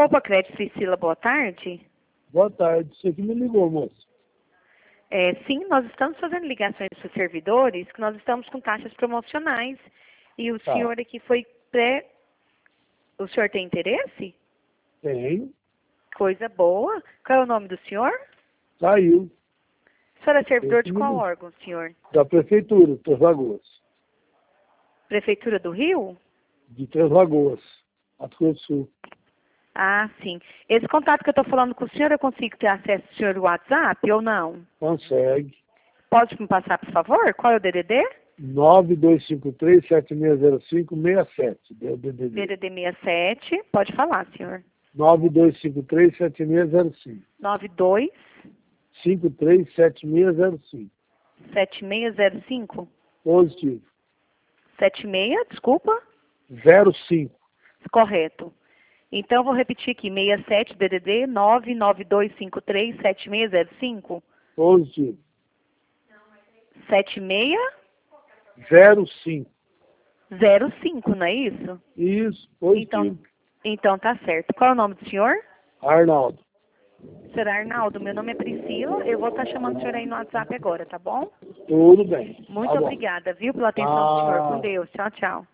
Poupa Crédito Priscila, boa tarde. Boa tarde, você que me ligou, moço. Sim, nós estamos fazendo ligações para os servidores, que nós estamos com taxas promocionais. E o Tá. senhor aqui foi pré... O senhor tem interesse? Tem, Coisa boa. Qual é o nome do senhor? saiu. O senhor é servidor Esse de qual menino. órgão, senhor? Da Prefeitura, Três Lagoas. Prefeitura do Rio? De Três Lagoas, Mato Grosso do Sul. Ah, sim. Esse contato que eu estou falando com o senhor, eu consigo ter acesso ao senhor WhatsApp ou não? Consegue. Pode me passar, por favor? Qual é o DDD? 9253-7605-67. Deu DDD. DDD 67. Pode falar, senhor. 9253-7605. 92 53-7605. 7605? Positivo. 76, desculpa? 05. Correto. Então, vou repetir aqui, 67 DDD 992537605. Positivo. 7605, 05. não é isso? Isso, positivo. Então tá certo. Qual é o nome do senhor? Arnaldo. Senhor Arnaldo, meu nome é Priscila. Eu vou estar chamando o senhor aí no WhatsApp agora, tá bom? Tudo bem. Muito Tá bom. obrigada, viu, pela atenção do senhor. Com Deus. Tchau, tchau.